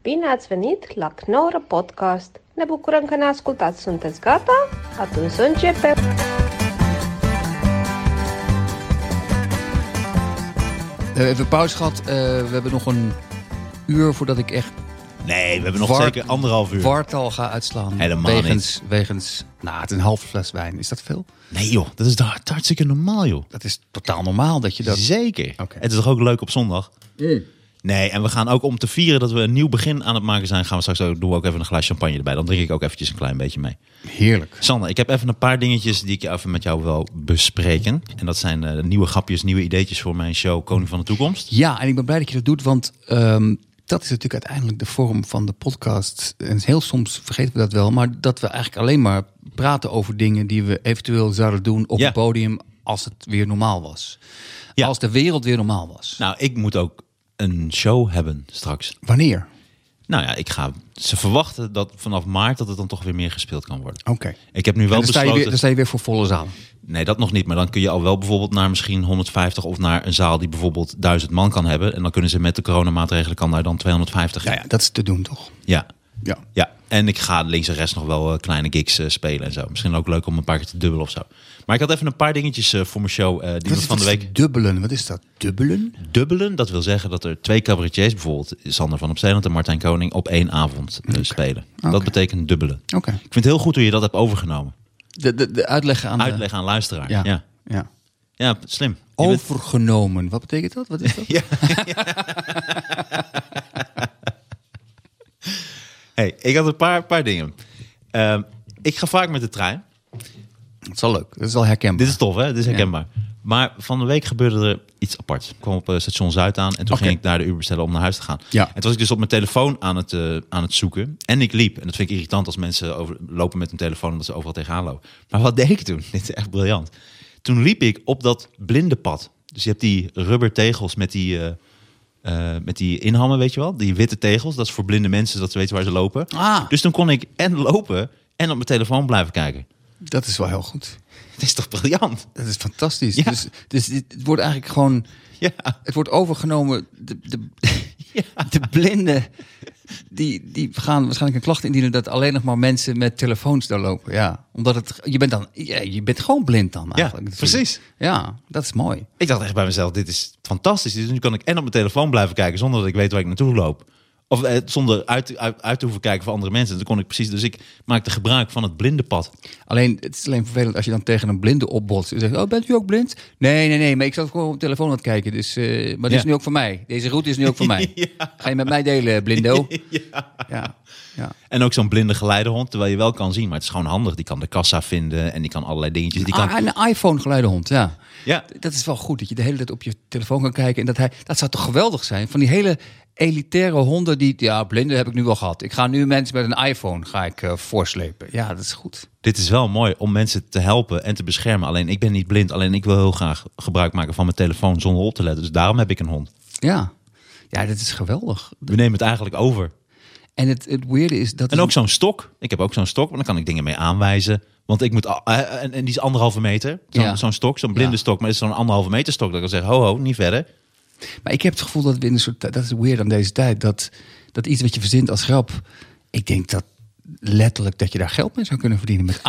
Bine ați venit la Knorr Podcast! Ne bucurăm că ne ascultați. Sunteți gata? Atunci să începem! We hebben even pauze gehad. We hebben nog een uur voordat ik echt... Nee, we hebben nog zeker 1,5 uur. Wartal ga uitslaan. Helemaal wegens, het een half fles wijn. Is dat veel? Nee joh, dat is hartstikke normaal joh. Dat is totaal normaal dat je dat... Zeker. Okay. Het is toch ook leuk op zondag? Nee, en we gaan ook om te vieren dat we een nieuw begin aan het maken zijn. Gaan we straks doen we ook even een glas champagne erbij. Dan drink ik ook eventjes een klein beetje mee. Heerlijk. Sander, ik heb even een paar dingetjes die ik even met jou wil bespreken. En dat zijn nieuwe grapjes, nieuwe ideetjes voor mijn show Koning van de Toekomst. Ja, en ik ben blij dat je dat doet, want dat is natuurlijk uiteindelijk de vorm van de podcast. En heel soms vergeten we dat wel, maar dat we eigenlijk alleen maar praten over dingen die we eventueel zouden doen op het podium als het weer normaal was. Ja. Als de wereld weer normaal was. Nou, ik moet ook een show hebben straks. Wanneer? Nou ja, ze verwachten dat vanaf maart dat het dan toch weer meer gespeeld kan worden. Oké. Ik heb nu wel besloten... Dan sta je weer voor volle zaal. Nee, dat nog niet. Maar dan kun je al wel bijvoorbeeld naar misschien 150 of naar een zaal die bijvoorbeeld 1000 man kan hebben. En dan kunnen ze met de coronamaatregelen kan daar dan 250. Ja, dat is te doen toch? Ja. En ik ga links en rechts nog wel kleine gigs spelen en zo. Misschien ook leuk om een paar keer te dubbelen of zo. Maar ik had even een paar dingetjes voor mijn show die van de week. Dubbelen, wat is dat? Dubbelen? Dubbelen, dat wil zeggen dat er 2 cabaretiers, bijvoorbeeld Sander van Opzeeland en Martijn Koning, op 1 avond spelen. Dat betekent dubbelen. Okay. Ik vind het heel goed hoe je dat hebt overgenomen. De uitleg aan luisteraar. Ja, slim. Overgenomen, wat betekent dat? Wat is dat? Hey, ik had een paar dingen. Ik ga vaak met de trein. Dat is wel leuk. Dat is wel herkenbaar. Dit is tof, hè? Dit is herkenbaar. Ja. Maar van de week gebeurde er iets aparts. Ik kwam op station Zuid aan en toen ging ik daar de Uber bestellen om naar huis te gaan. Ja. En toen was ik dus op mijn telefoon aan het zoeken. En ik liep. En dat vind ik irritant als mensen lopen met hun telefoon omdat ze overal tegenaan lopen. Maar wat deed ik toen? Dit is echt briljant. Toen liep ik op dat blinde pad. Dus je hebt die rubber tegels met die inhammen, weet je wel? Die witte tegels. Dat is voor blinde mensen, dat ze weten waar ze lopen. Dus toen kon ik en lopen en op mijn telefoon blijven kijken. Dat is wel heel goed. Het is toch briljant? Dat is fantastisch. Ja. Dus het wordt eigenlijk gewoon... Ja. Het wordt overgenomen. De blinden... Die gaan waarschijnlijk een klacht indienen dat alleen nog maar mensen met telefoons daar lopen. Ja, omdat je bent gewoon blind dan eigenlijk. Ja, precies. Ja, dat is mooi. Ik dacht echt bij mezelf, dit is fantastisch. Dus nu kan ik en op mijn telefoon blijven kijken zonder dat ik weet waar ik naartoe loop. Of zonder uit te hoeven kijken voor andere mensen. Dan kon ik precies. Dus ik maakte gebruik van het blindenpad. Alleen, het is alleen vervelend als je dan tegen een blinde opbotst. En zegt, bent u ook blind? Nee. Maar ik zat gewoon op de telefoon aan het kijken. Dus, maar dit is nu ook voor mij. Deze route is nu ook voor mij. Ja. Ga je met mij delen, blindo? Ja. En ook zo'n blinde geleidehond, terwijl je wel kan zien. Maar het is gewoon handig. Die kan de kassa vinden en die kan allerlei dingetjes. Een iPhone geleidehond, ja. Ja. Dat is wel goed, dat je de hele tijd op je telefoon kan kijken. En dat zou toch geweldig zijn? Van die hele elitaire honden die... Ja, blinden heb ik nu al gehad. Ik ga nu mensen met een iPhone voorslepen. Ja, dat is goed. Dit is wel mooi om mensen te helpen en te beschermen. Alleen ik ben niet blind. Alleen ik wil heel graag gebruik maken van mijn telefoon zonder op te letten. Dus daarom heb ik een hond. Ja, dat is geweldig. We nemen het eigenlijk over. En het weirde is dat... En ook zo'n stok. Ik heb ook zo'n stok, maar dan kan ik dingen mee aanwijzen. Want ik moet... En die is 1,5 meter. Zo'n stok, zo'n blinde stok. Maar het is zo'n 1,5 meter stok. Dat ik dan zeg, ho, niet verder. Maar ik heb het gevoel dat we in een soort... Dat is weird aan deze tijd. Dat iets wat je verzint als grap... Ik denk dat letterlijk dat je daar geld mee zou kunnen verdienen. Met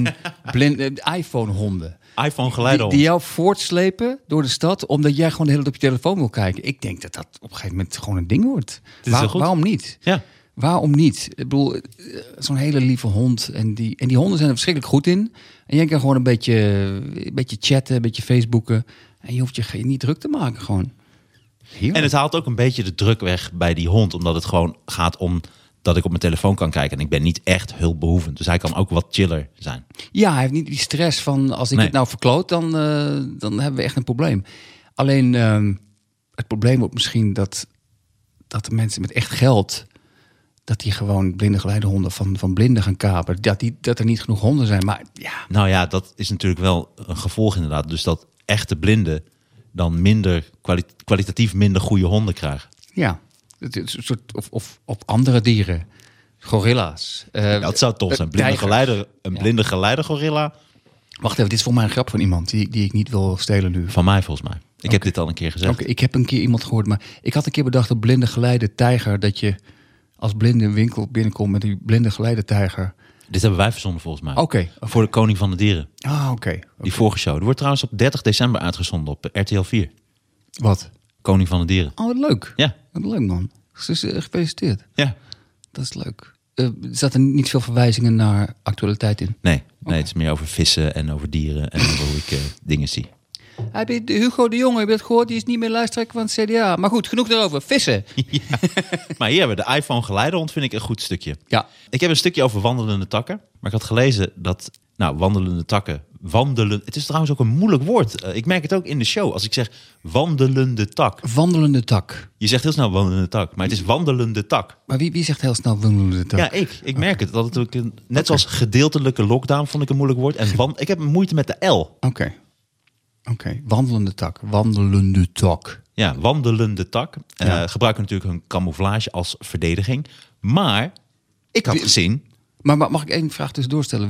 iPhone-honden. iPhone-geleidehond. Die jou voortslepen door de stad... omdat jij gewoon de hele tijd op je telefoon wil kijken. Ik denk dat dat op een gegeven moment gewoon een ding wordt. Waarom niet? Ja. Waarom niet? Ik bedoel, zo'n hele lieve hond. En die honden zijn er verschrikkelijk goed in. En jij kan gewoon een beetje chatten, een beetje Facebooken. En je hoeft je niet druk te maken gewoon. Heerlijk. En het haalt ook een beetje de druk weg bij die hond. Omdat het gewoon gaat om dat ik op mijn telefoon kan kijken. En ik ben niet echt hulpbehoevend. Dus hij kan ook wat chiller zijn. Ja, hij heeft niet die stress van... als ik het nou verkloot, dan hebben we echt een probleem. Alleen het probleem wordt misschien dat de mensen met echt geld... dat die gewoon blinde geleidehonden van blinden gaan kapen. Dat er niet genoeg honden zijn. Maar ja. Nou ja, dat is natuurlijk wel een gevolg inderdaad. Dus dat echte blinden dan minder kwalitatief minder goede honden krijgen. Ja, het is een soort of andere dieren. Gorilla's. Dat zou tof zijn. Blinde geleider gorilla. Wacht even, dit is voor mij een grap van iemand die ik niet wil stelen nu. Van mij volgens mij. Ik heb dit al een keer gezegd. Ik heb een keer iemand gehoord, maar ik had een keer bedacht... een blinde geleide tijger, dat je als blinde een winkel binnenkomt met die blinde geleidetijger. Dit hebben wij verzonnen volgens mij. Oké. Voor de Koning van de Dieren. Oké. Die vorige show. Die wordt trouwens op 30 december uitgezonden op RTL 4. Wat? Koning van de Dieren. Oh, wat leuk. Ja. Wat leuk, man. Dus, gefeliciteerd. Ja. Dat is leuk. Er zaten niet veel verwijzingen naar actualiteit in. Nee, het is meer over vissen en over dieren en over hoe ik dingen zie. Heb je Hugo de Jonge, heb je dat gehoord? Die is niet meer lijsttrekker van het CDA. Maar goed, genoeg daarover. Vissen. Ja. Maar hier hebben we de iPhone geleidehond, vind ik een goed stukje. Ja. Ik heb een stukje over wandelende takken. Maar ik had gelezen dat, wandelende takken... Het is trouwens ook een moeilijk woord. Ik merk het ook in de show. Als ik zeg wandelende tak. Wandelende tak. Je zegt heel snel wandelende tak, maar het is wandelende tak. Maar wie zegt heel snel wandelende tak? Ja, ik merk het. Dat het ook net zoals gedeeltelijke lockdown vond ik een moeilijk woord. En ik heb moeite met de L. Oké. Wandelende tak. Wandelende tak. Ja, wandelende tak. Gebruiken natuurlijk hun camouflage als verdediging. Maar ik had gezien... Maar mag ik één vraag tussendoor stellen?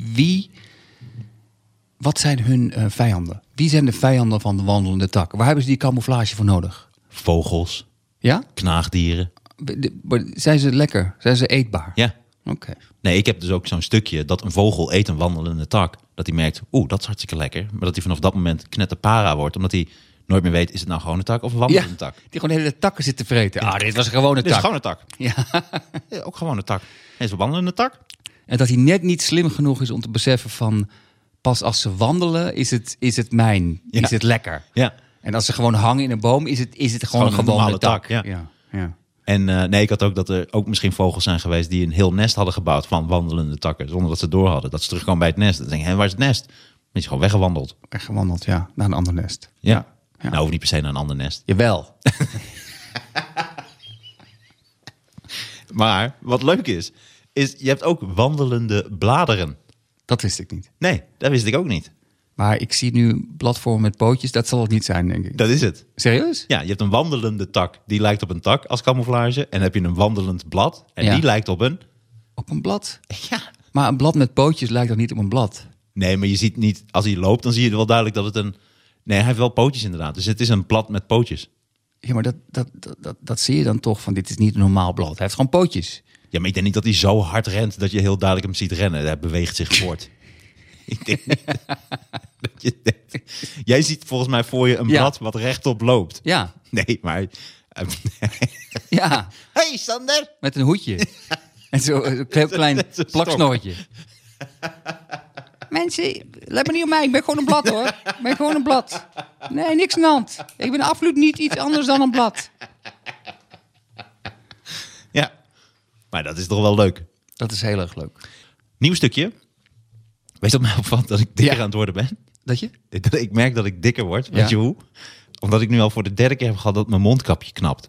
Wat zijn hun vijanden? Wie zijn de vijanden van de wandelende tak? Waar hebben ze die camouflage voor nodig? Vogels. Ja? Knaagdieren. Zijn ze lekker? Zijn ze eetbaar? Ja. Oké. Nee, ik heb dus ook zo'n stukje dat een vogel eet een wandelende tak. Dat hij merkt, dat is hartstikke lekker. Maar dat hij vanaf dat moment knetterpara wordt. Omdat hij nooit meer weet, is het nou gewoon een tak of een wandelende tak? Die gewoon de hele takken zit te vreten. Dit was een gewone tak. Dit is gewoon een tak. Ja. Ja, ook gewoon een tak. Hij is een wandelende tak. En dat hij net niet slim genoeg is om te beseffen van... pas als ze wandelen is het mijn. Ja. Is het lekker. Ja. En als ze gewoon hangen in een boom is het gewoon een gewone normale tak. Ja. Ja. En ik had ook dat er ook misschien vogels zijn geweest... die een heel nest hadden gebouwd van wandelende takken. Zonder dat ze door hadden. Dat ze terugkomen bij het nest. Dan denk je, waar is het nest? Dan is gewoon weggewandeld. Weggewandeld, ja. Naar een ander nest. Ja. Nou, hoeft niet per se naar een ander nest. Jawel. Maar wat leuk is je hebt ook wandelende bladeren. Dat wist ik niet. Nee, dat wist ik ook niet. Maar ik zie nu platform met pootjes. Dat zal het niet zijn, denk ik. Dat is het. Serieus? Ja, je hebt een wandelende tak. Die lijkt op een tak als camouflage. En dan heb je een wandelend blad. En die lijkt op een... Op een blad? Ja. Maar een blad met pootjes lijkt toch niet op een blad? Nee, maar je ziet niet... Als hij loopt, dan zie je wel duidelijk dat het een... Nee, hij heeft wel pootjes inderdaad. Dus het is een blad met pootjes. Ja, maar dat zie je dan toch van... dit is niet een normaal blad. Hij heeft gewoon pootjes. Ja, maar ik denk niet dat hij zo hard rent... dat je heel duidelijk hem ziet rennen. Hij beweegt zich voort. Ik denk niet dat je denkt... Jij ziet volgens mij voor je een blad wat rechtop loopt. Ja. Nee, maar... Ja. Hey, Sander! Met een hoedje. En zo'n heel klein plaksnorretje. Mensen, let me niet op mij. Ik ben gewoon een blad, hoor. Ik ben gewoon een blad. Nee, niks aan de hand. Ik ben absoluut niet iets anders dan een blad. Ja, maar dat is toch wel leuk. Dat is heel erg leuk. Nieuw stukje. Weet je wat mij opvalt? Dat ik dikker aan het worden ben. Dat je? Ik merk dat ik dikker word. Weet je hoe? Omdat ik nu al voor de 3e keer heb gehad dat mijn mondkapje knapt.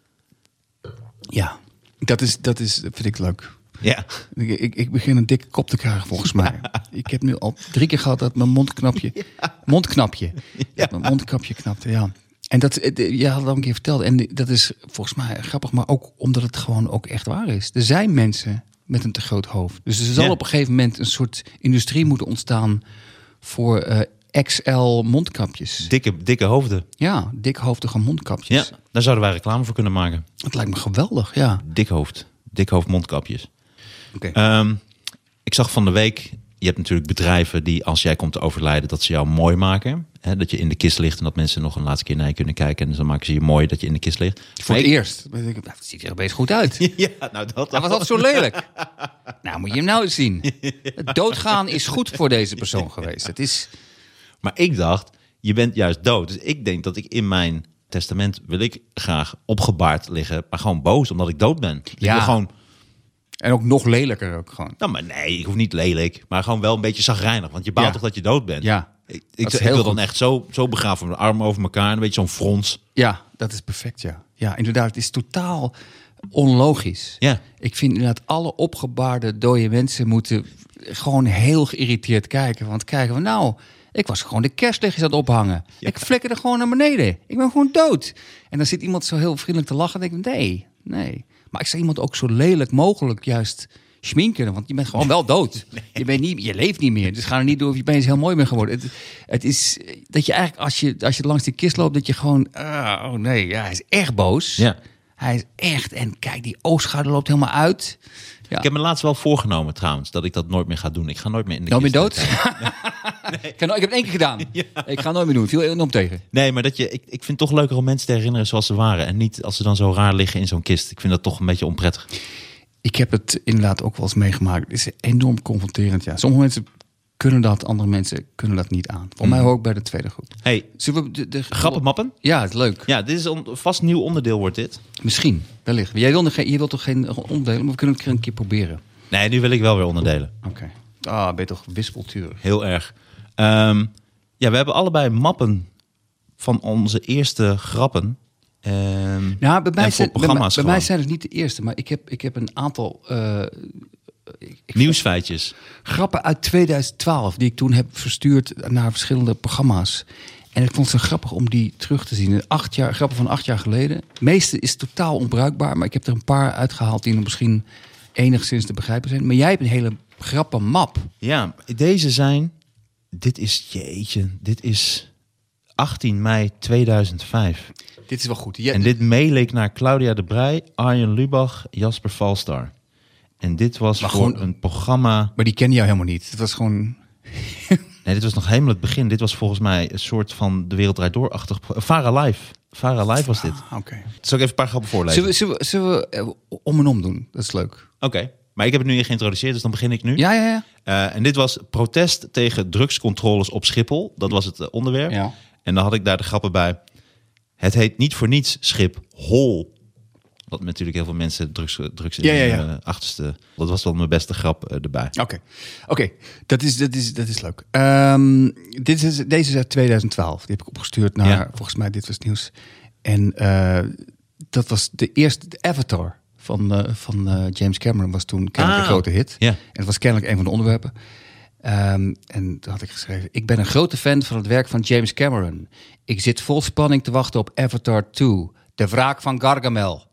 Ja, dat vind ik leuk. Ja. Ik begin een dikke kop te krijgen, volgens mij. Ik heb nu al 3 keer gehad dat mijn mondknapje... Mondknapje. Ja. Mijn mondkapje knapte, ja. En je had het al een keer verteld. En dat is volgens mij grappig, maar ook omdat het gewoon ook echt waar is. Er zijn mensen met een te groot hoofd. Dus er zal op een gegeven moment een soort industrie moeten ontstaan... voor XL mondkapjes. Dikke hoofden. Ja, dikhoofdige mondkapjes. Ja, daar zouden wij reclame voor kunnen maken. Dat lijkt me geweldig, ja. Dikhoofd mondkapjes. Okay. Ik zag van de week... Je hebt natuurlijk bedrijven die als jij komt te overlijden... dat ze jou mooi maken. Hè, dat je in de kist ligt en dat mensen nog een laatste keer naar je kunnen kijken. En dan maken ze je mooi dat je in de kist ligt. Voor het eerst. Dat ziet er best goed uit. Ja, nou dat was altijd zo lelijk. Nou, moet je hem nou eens zien. Het doodgaan is goed voor deze persoon geweest. Het is... Maar ik dacht, je bent juist dood. Dus ik denk dat ik in mijn testament... wil ik graag opgebaard liggen... maar gewoon boos, omdat ik dood ben. Ik wil gewoon... En ook nog lelijker ook gewoon. Nou, maar nee, ik hoef niet lelijk. Maar gewoon wel een beetje chagrijnig. Want je baalt toch dat je dood bent? Ja. Ik wil dan echt zo begraven. Mijn armen over elkaar. En een beetje zo'n frons. Ja, dat is perfect, ja. Ja, inderdaad. Het is totaal onlogisch. Ja. Ik vind inderdaad alle opgebaarde dode mensen... moeten gewoon heel geïrriteerd kijken. Want kijken we nou... Ik was gewoon de kerstlichtjes aan het ophangen. Ja. Ik flikkerde gewoon naar beneden. Ik ben gewoon dood. En dan zit iemand zo heel vriendelijk te lachen. En denk ik, nee. Maar ik zou iemand ook zo lelijk mogelijk juist schminken. Want je bent gewoon wel dood. Nee. Je leeft niet meer. Dus ga er niet door of je opeens heel mooi bent geworden. Het is dat je eigenlijk, als je langs die kist loopt... dat je gewoon, hij is echt boos. Ja. Hij is echt... En kijk, die oogschouder loopt helemaal uit. Ja. Ik heb me laatst wel voorgenomen trouwens, dat ik dat nooit meer ga doen. Ik ga nooit meer in de Nou, ben je kist. dood? Nee. Ik heb het 1 keer gedaan. Ja. Ik ga het nooit meer doen. Viel enorm tegen. Nee, maar ik vind het toch leuker om mensen te herinneren zoals ze waren. En niet als ze dan zo raar liggen in zo'n kist. Ik vind dat toch een beetje onprettig. Ik heb het inderdaad ook wel eens meegemaakt. Het is enorm confronterend. Ja. Sommige mensen kunnen dat, andere mensen kunnen dat niet aan. Voor mij ook bij de tweede groep. Hey, zullen we de grappenmappen? Ja, het is leuk. Ja, dit is een vast nieuw onderdeel wordt dit. Misschien, wellicht. Je wilt toch geen onderdelen, maar we kunnen het een keer proberen. Nee, nu wil ik wel weer onderdelen. Oké. Ah, ben je toch wispelturig. Heel erg. Ja, we hebben allebei mappen van onze eerste grappen. Ja, bij mij en zijn het niet de eerste, maar ik heb een aantal nieuwsfeitjes. Grappen uit 2012 die ik toen heb verstuurd naar verschillende programma's. En ik vond het zo grappig om die terug te zien. 8 jaar, grappen van 8 jaar geleden. Het meeste is totaal onbruikbaar, maar ik heb er een paar uitgehaald die nog misschien enigszins te begrijpen zijn. Maar jij hebt een hele grappenmap. Ja, deze zijn... Dit is 18 mei 2005. Dit is wel goed. En dit mail ik naar Claudia de Breij, Arjen Lubach, Jasper Valstar. En dit was maar voor gewoon een programma... Maar die ken jou helemaal niet. Het was gewoon... Nee, dit was nog helemaal het begin. Dit was volgens mij een soort van De Wereld Draait Door-achtig... Vara Live was dit. Oké. Zal ik even een paar grappen voorlezen? Zullen we om en om doen? Dat is leuk. Oké. Maar ik heb het nu geïntroduceerd, dus dan begin ik nu. Ja. En dit was protest tegen drugscontroles op Schiphol. Dat was het onderwerp. Ja. En dan had ik daar de grappen bij. Het heet niet voor niets Schiphol. Dat natuurlijk heel veel mensen drugs in de achterste... Dat was wel mijn beste grap erbij. Oké. Dat is leuk. Deze is uit 2012. Die heb ik opgestuurd naar, volgens mij, Dit Was het Nieuws. En dat was de eerste Avatar van James Cameron. Was toen kennelijk een grote hit. Ja. En het was kennelijk een van de onderwerpen. En toen had ik geschreven... Ik ben een grote fan van het werk van James Cameron. Ik zit vol spanning te wachten op Avatar 2. De wraak van Gargamel.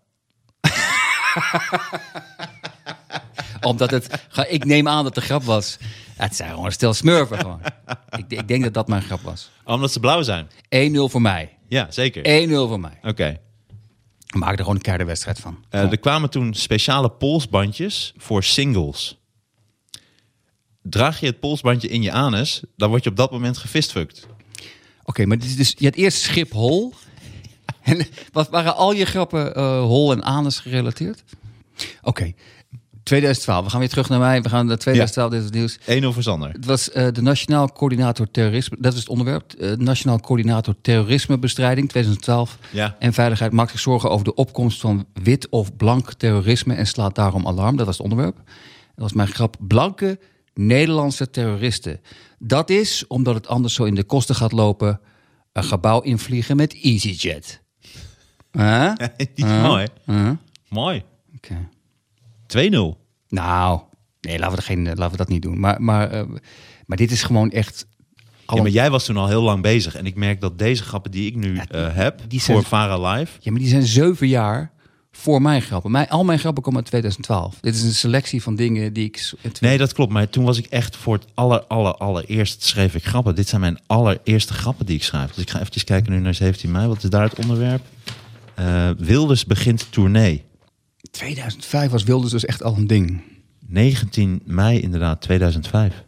Omdat ik neem aan dat de grap was. Het zijn gewoon een stel smurfen gewoon. Ik denk dat dat mijn grap was. Omdat ze blauw zijn? 1-0 voor mij. Ja, zeker. 1-0 voor mij. Oké. Maak er gewoon een keiharde wedstrijd van. Er kwamen toen speciale polsbandjes voor singles. Draag je het polsbandje in je anus, dan word je op dat moment gefistfucked. Oké, maar dit is dus, je had eerst Schiphol. En wat waren al je grappen hol en anus gerelateerd? Oké. 2012. We gaan weer terug naar mij. We gaan naar 2012. Dit is het nieuws. 1-0 voor Sander. Het was de Nationaal Coördinator Terrorisme. Dat is het onderwerp. Nationaal Coördinator Terrorismebestrijding 2012. Ja. En Veiligheid maakt zich zorgen over de opkomst van wit of blank terrorisme en slaat daarom alarm. Dat was het onderwerp. Dat was mijn grap. Blanke Nederlandse terroristen. Dat is omdat het anders zo in de kosten gaat lopen. Een gebouw invliegen met EasyJet. Die is mooi. Mooi. Oké. 2-0. Nou, nee, laten we dat niet doen. Maar dit is gewoon echt... Ja, maar jij was toen al heel lang bezig. En ik merk dat deze grappen die ik nu heb voor Vara Live... Ja, maar die zijn 7 jaar voor mijn grappen. Al mijn grappen komen uit 2012. Dit is een selectie van dingen die ik... Nee, dat klopt. Maar toen was ik echt voor het allereerst schreef ik grappen. Dit zijn mijn allereerste grappen die ik schrijf. Dus ik ga even kijken nu naar 17 mei. Wat is daar het onderwerp? Wilders begint tournee. 2005 was Wilders dus echt al een ding. 19 mei inderdaad, 2005.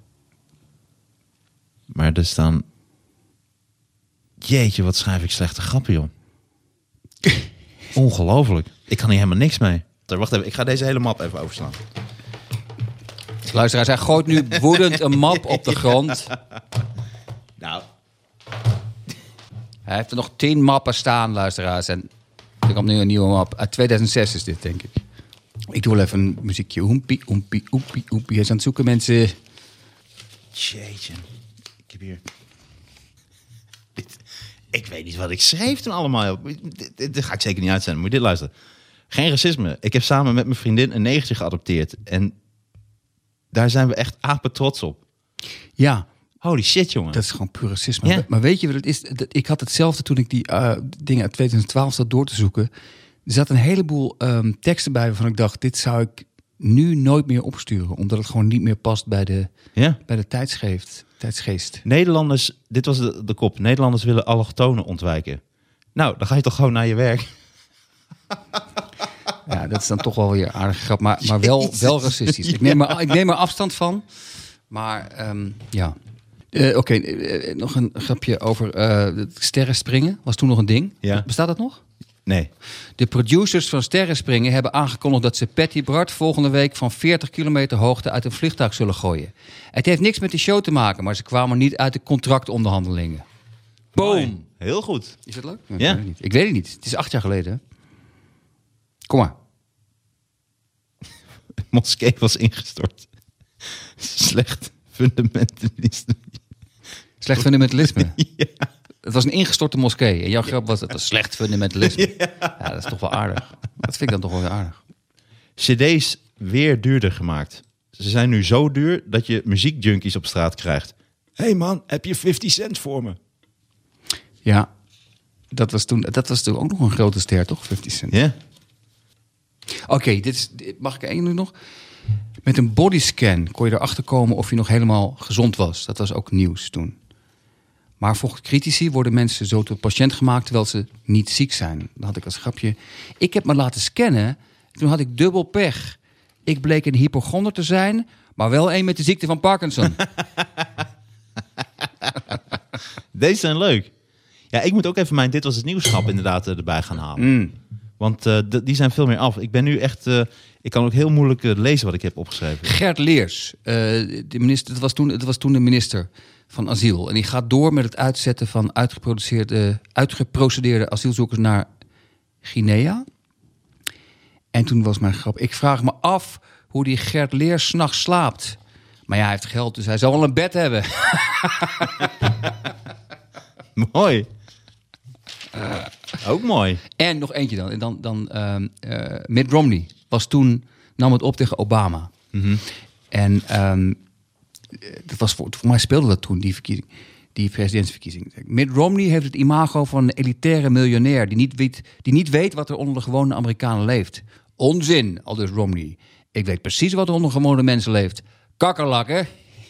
Maar er staan... Jeetje, wat schrijf ik slechte grappen, joh. Ongelooflijk. Ik kan hier helemaal niks mee. Wacht even, ik ga deze hele map even overslaan. Luisteraars, hij gooit nu woedend een map op de grond. Nou. Hij heeft er nog 10 mappen staan, luisteraars. En er komt nu een nieuwe map. Uit 2006 is dit, denk ik. Ik doe wel even een muziekje. Oempie. Hij is aan het zoeken, mensen. Jeetje. Ik heb hier... Ik weet niet wat ik schreef toen allemaal. Dit ga ik zeker niet uitzenden. Moet je dit luisteren. Geen racisme. Ik heb samen met mijn vriendin een negertje geadopteerd. En daar zijn we echt apen trots op. Ja. Holy shit, jongen. Dat is gewoon puur racisme. Ja. Maar weet je wat het is? Ik had hetzelfde toen ik die dingen uit 2012 zat door te zoeken. Er zat een heleboel teksten bij waarvan ik dacht... dit zou ik nu nooit meer opsturen. Omdat het gewoon niet meer past bij de tijdsgeest. Nederlanders, dit was de kop. Nederlanders willen allochtonen ontwijken. Nou, dan ga je toch gewoon naar je werk. Ja, dat is dan toch wel weer een aardige grap, maar wel racistisch. Ik neem er afstand van, maar ja. Oké, nog een grapje over het sterrenspringen. Was toen nog een ding. Ja. Bestaat dat nog? Nee. De producers van Sterrenspringen hebben aangekondigd dat ze Patty Bart volgende week van 40 kilometer hoogte uit een vliegtuig zullen gooien. Het heeft niks met de show te maken, maar ze kwamen niet uit de contractonderhandelingen. Boom! Mooi. Heel goed. Is dat leuk? Ja. Ik weet het niet. Het is 8 jaar geleden. Kom maar. De moskee was ingestort. Slecht fundamentalisme. Slecht fundamentalisme. Ja. Het was een ingestorte moskee. En jouw grap was, het was slecht fundamentalisme. Ja, dat is toch wel aardig. Dat vind ik dan toch wel weer aardig. CD's weer duurder gemaakt. Ze zijn nu zo duur dat je muziekjunkies op straat krijgt. Hey man, heb je 50 cent voor me? Ja, dat was toen ook nog een grote ster, toch? 50 cent. Ja. Oké, mag ik één nu nog? Met een bodyscan kon je erachter komen of je nog helemaal gezond was. Dat was ook nieuws toen. Maar volgens critici worden mensen zo tot patiënt gemaakt terwijl ze niet ziek zijn. Dan had ik als grapje. Ik heb me laten scannen. Toen had ik dubbel pech. Ik bleek een hypochonder te zijn, maar wel een met de ziekte van Parkinson. Deze zijn leuk. Ja, ik moet ook even mijn Dit Was Het Nieuwsschap inderdaad erbij gaan halen. Want die zijn veel meer af. Ik ben nu echt... ik kan ook heel moeilijk lezen wat ik heb opgeschreven. Gert Leers, de minister, dat was toen de minister van Asiel. En die gaat door met het uitzetten van uitgeprocedeerde asielzoekers naar Guinea. En toen was mijn grap, ik vraag me af hoe die Gert Leers 's nachts slaapt. Maar ja, hij heeft geld, dus hij zal wel een bed hebben. Mooi. Ook mooi. En nog eentje dan. En dan Mitt Romney nam het op tegen Obama. Mm-hmm. En dat was voor mij speelde dat toen, die presidentsverkiezing. Mitt Romney heeft het imago van een elitaire miljonair die niet weet wat er onder de gewone Amerikanen leeft. Onzin, aldus Romney. Ik weet precies wat er onder gewone mensen leeft. Kakkerlakken.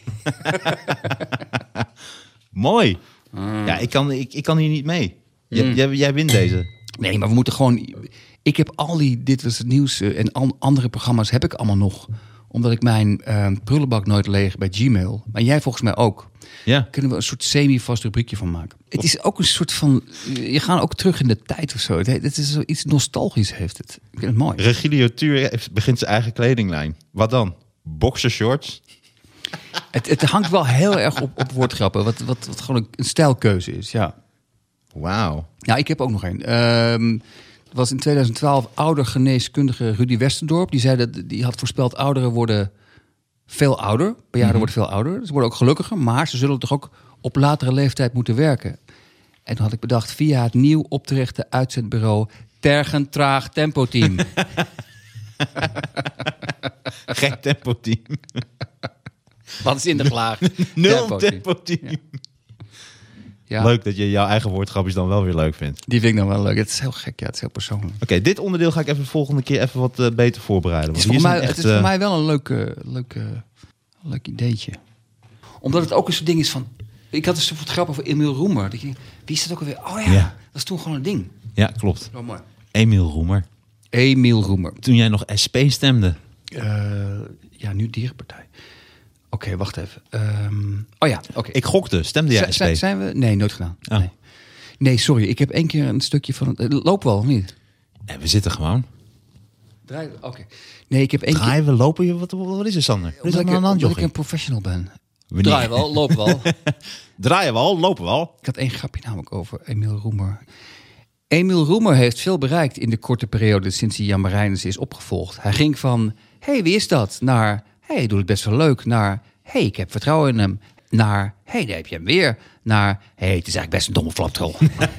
Mooi. Ja, ik kan hier niet mee. Jij wint deze. Nee, maar we moeten gewoon... Ik heb al die Dit Was Het Nieuws en andere programma's heb ik allemaal nog. Omdat ik mijn prullenbak nooit leeg bij Gmail. Maar jij volgens mij ook. Ja. Kunnen we een soort semi-vast rubriekje van maken. Het is ook een soort van... Je gaat ook terug in de tijd of zo. Het is iets nostalgisch heeft het. Ik vind het mooi. Regilio Tuur begint zijn eigen kledinglijn. Wat dan? Boxershorts? Het hangt wel heel erg op woordgrappen. Wat gewoon een stijlkeuze is, ja. Wauw. Ja, ik heb ook nog een. Het was in 2012 oudergeneeskundige Rudy Westendorp. Die zei die had voorspeld ouderen worden veel ouder. Bejaarden worden veel ouder. Ze worden ook gelukkiger, maar ze zullen toch ook op latere leeftijd moeten werken. En toen had ik bedacht, via het nieuw op te richten uitzendbureau Tergend Traag Tempo Team. Geen tempo team. Wat is in de glaag? Nul tempo team. Ja. Leuk dat je jouw eigen woordgrapjes dan wel weer leuk vindt. Die vind ik dan wel leuk. Het is heel gek, ja. Het is heel persoonlijk. Oké, dit onderdeel ga ik even de volgende keer even wat beter voorbereiden. Het is voor mij wel een leuk ideetje. Omdat het ook een soort ding is van... Ik had een soort grap over Emiel Roemer. Wie is dat ook alweer? Oh ja, dat is toen gewoon een ding. Ja, klopt. Oh, mooi. Emiel Roemer. Emiel Roemer. Toen jij nog SP stemde. Ja, nu Dierenpartij. Oké, wacht even. Oké. Ik gokte. Stemde jij SP? Zijn we? Nee, nooit gedaan. Oh. Nee, sorry. Ik heb één keer een stukje van... Lopen we al, of niet? Nee, we zitten gewoon. Draaien we? Oké. Nee, ik heb één keer... Draaien we, lopen je? Wat is er, Sander? Wat is er aan de hand, Omdat ik een professional ben. Wanneer? Draaien we al, lopen we al. Draaien we al, lopen we al. Ik had één grapje namelijk over Emiel Roemer. Emiel Roemer heeft veel bereikt in de korte periode sinds hij Jan Marijnissen is opgevolgd. Hij ging van, wie is dat? Naar, hij doet het best wel leuk. Naar, ik heb vertrouwen in hem. Naar, daar heb je hem weer. Naar, het is eigenlijk best een domme flapdrol.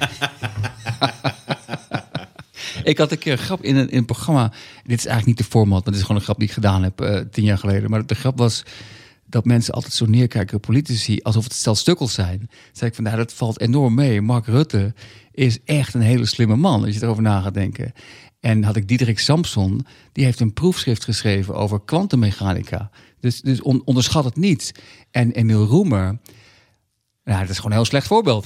Ik had een keer een grap in een programma. Dit is eigenlijk niet de format, maar dit is gewoon een grap die ik gedaan heb 10 jaar geleden. Maar de grap was dat mensen altijd zo neerkijken op politici alsof het stel stukkels zijn. Toen zei ik van, dat valt enorm mee. Mark Rutte is echt een hele slimme man, als je erover na gaat denken. En had ik Diederik Samson, die heeft een proefschrift geschreven over kwantummechanica. Dus onderschat het niet. En Emiel Roemer, Ja, dat is gewoon een heel slecht voorbeeld.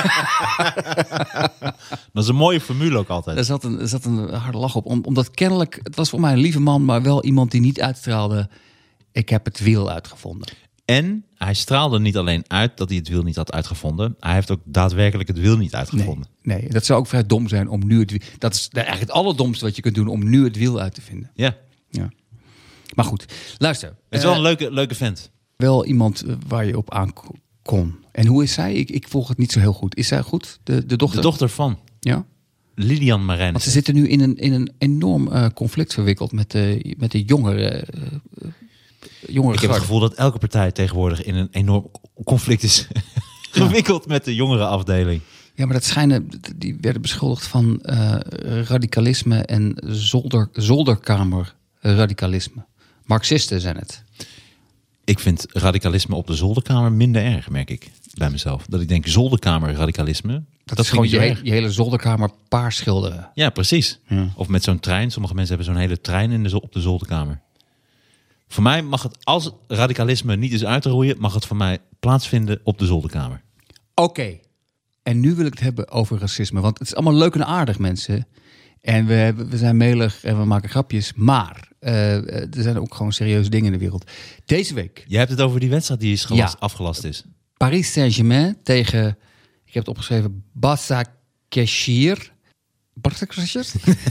Dat is een mooie formule ook altijd. Er zat een harde lach op. Omdat kennelijk, het was voor mij een lieve man, maar wel iemand die niet uitstraalde. Ik heb het wiel uitgevonden. En hij straalde niet alleen uit dat hij het wiel niet had uitgevonden. Hij heeft ook daadwerkelijk het wiel niet uitgevonden. Nee, dat zou ook vrij dom zijn om nu het wiel... Dat is eigenlijk het allerdomste wat je kunt doen om nu het wiel uit te vinden. Ja. Maar goed, luister. Het is wel een leuke vent. Wel iemand waar je op aan kon. En hoe is zij? Ik volg het niet zo heel goed. Is zij goed? De dochter? De dochter van Ja? Lilian Marijnissen. Want ze zitten nu in een enorm conflict verwikkeld met de jongere Ik heb het garde. gevoel dat elke partij tegenwoordig in een enorm conflict is gewikkeld met de jongere afdeling. Ja, maar die werden beschuldigd van radicalisme en zolderkamerradicalisme. Marxisten zijn het. Ik vind radicalisme op de zolderkamer minder erg, merk ik bij mezelf. Dat ik denk zolderkamerradicalisme. Dat is gewoon je hele zolderkamer paars schilderen. Ja, precies. Ja. Of met zo'n trein. Sommige mensen hebben zo'n hele trein op de zolderkamer. Voor mij mag het, als radicalisme niet is uit te roeien, mag het voor mij plaatsvinden op de zolderkamer. Oké. En nu wil ik het hebben over racisme. Want het is allemaal leuk en aardig, mensen. En we zijn melig en we maken grapjes. Maar er zijn ook gewoon serieuze dingen in de wereld. Deze week. Jij hebt het over die wedstrijd die is afgelast is. Paris Saint-Germain tegen, ik heb het opgeschreven, Başakşehir. Başakşehir?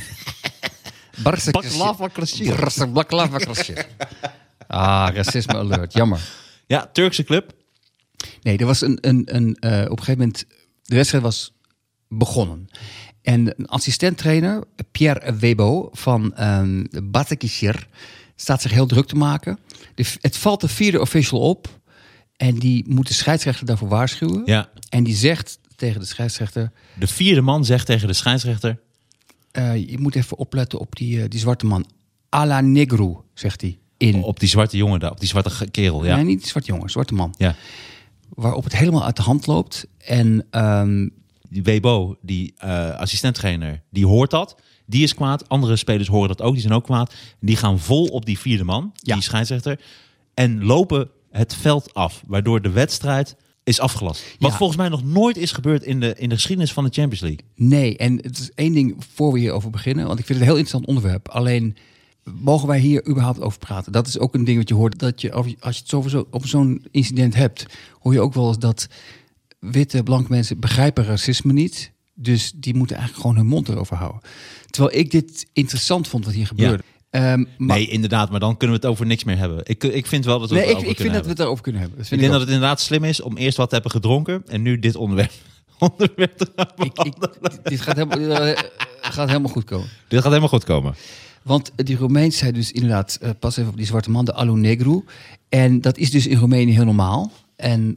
Başakşehir. Racisme alert. Jammer. Ja, Turkse club. Nee, er was op een gegeven moment, de wedstrijd was begonnen. En een assistenttrainer, Pierre Webo van Başakşehir, staat zich heel druk te maken. Het valt de vierde official op. En die moet de scheidsrechter daarvoor waarschuwen. Ja. En die zegt tegen de scheidsrechter... De vierde man zegt tegen de scheidsrechter... je moet even opletten op die zwarte man. A la negro, zegt hij. Op die zwarte jongen daar, op die zwarte kerel. Ja. Nee, niet die zwarte jongen, zwarte man. Ja. Waarop het helemaal uit de hand loopt. En die Webo, die assistenttrainer, die hoort dat. Die is kwaad. Andere spelers horen dat ook. Die zijn ook kwaad. Die gaan vol op die vierde man, die scheidsrechter. En lopen het veld af. Waardoor de wedstrijd is afgelast. Wat volgens mij nog nooit is gebeurd in de geschiedenis van de Champions League. Nee, en het is één ding voor we hierover beginnen. Want ik vind het een heel interessant onderwerp. Alleen, mogen wij hier überhaupt over praten? Dat is ook een ding wat je hoort. Dat je, als je het sowieso over zo'n incident hebt, hoor je ook wel eens dat witte, blanke mensen begrijpen racisme niet. Dus die moeten eigenlijk gewoon hun mond erover houden. Terwijl ik dit interessant vond wat hier gebeurde. Ja. Nee, inderdaad, maar dan kunnen we het over niks meer hebben. Ik vind wel dat we ik vind dat we het daarover kunnen hebben. Ik denk dat het inderdaad slim is om eerst wat te hebben gedronken en nu dit onderwerp te gaan behandelen. Dit gaat helemaal goed komen. Dit gaat helemaal goed komen. Want die Romeins zei dus inderdaad, pas even op die zwarte man, de Alu Negru. En dat is dus in Roemenië heel normaal. En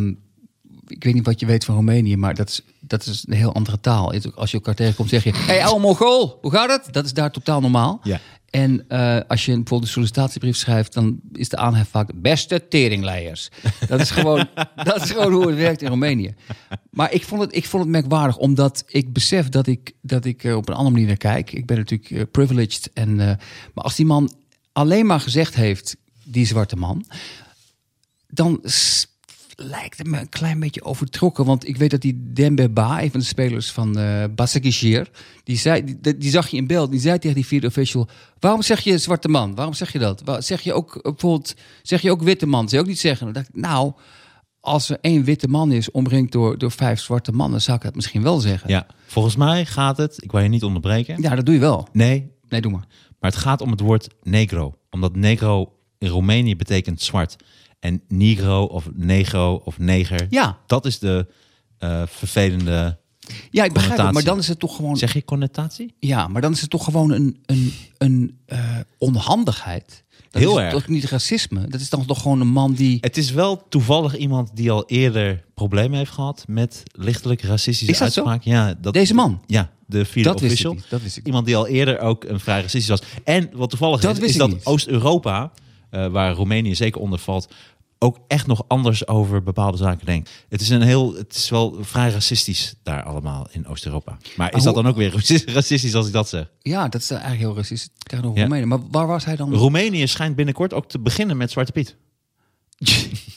ik weet niet wat je weet van Roemenië, maar dat is een heel andere taal. Als je elkaar tegenkomt, zeg je, hey, ouwe Mongool, hoe gaat het? Dat is daar totaal normaal. Ja. En als je bijvoorbeeld een sollicitatiebrief schrijft, dan is de aanhef vaak beste teringleiers. Dat is gewoon hoe het werkt in Roemenië. Maar ik vond het merkwaardig, omdat ik besef dat ik op een andere manier naar kijk. Ik ben natuurlijk privileged. Maar als die man alleen maar gezegd heeft, die zwarte man, dan lijkt het me een klein beetje overtrokken. Want ik weet dat die Dembe Ba, een van de spelers van Başakşehir, die zag je in beeld. Die zei tegen die vierde official, waarom zeg je zwarte man? Waarom zeg je dat? Zeg je ook bijvoorbeeld, zeg je ook witte man? Zou je ook niet zeggen? Dan dacht ik, nou, als er één witte man is omringd door 5 zwarte mannen, zou ik dat misschien wel zeggen. Ja, volgens mij gaat het, ik wil je niet onderbreken. Ja, dat doe je wel. Nee, doe maar. Maar het gaat om het woord negro. Omdat negro in Roemenië betekent zwart. En negro of neger, Ja. Dat is de vervelende Ja, ik begrijp het, maar dan is het toch gewoon... Zeg je connotatie? Ja, maar dan is het toch gewoon een onhandigheid. Dat Heel is erg. toch niet racisme? Dat is dan toch gewoon een man die... Het is wel toevallig iemand die al eerder problemen heeft gehad met lichtelijk racistische Is dat uitspraak. zo? Ja, Deze man? Ja, de vierde Dat wist official. ik niet, dat wist ik niet. Iemand die al eerder ook een vrij racistisch was. En wat toevallig Dat wist is ik dat niet. Oost-Europa, waar Roemenië zeker onder valt, ook echt nog anders over bepaalde zaken denkt. Het is wel vrij racistisch daar allemaal in Oost-Europa. Maar is dat dan ook weer racistisch als ik dat zeg? Ja, dat is eigenlijk heel racistisch tegenover Ja. Roemenië. Maar waar was hij dan? Roemenië schijnt binnenkort ook te beginnen met Zwarte Piet.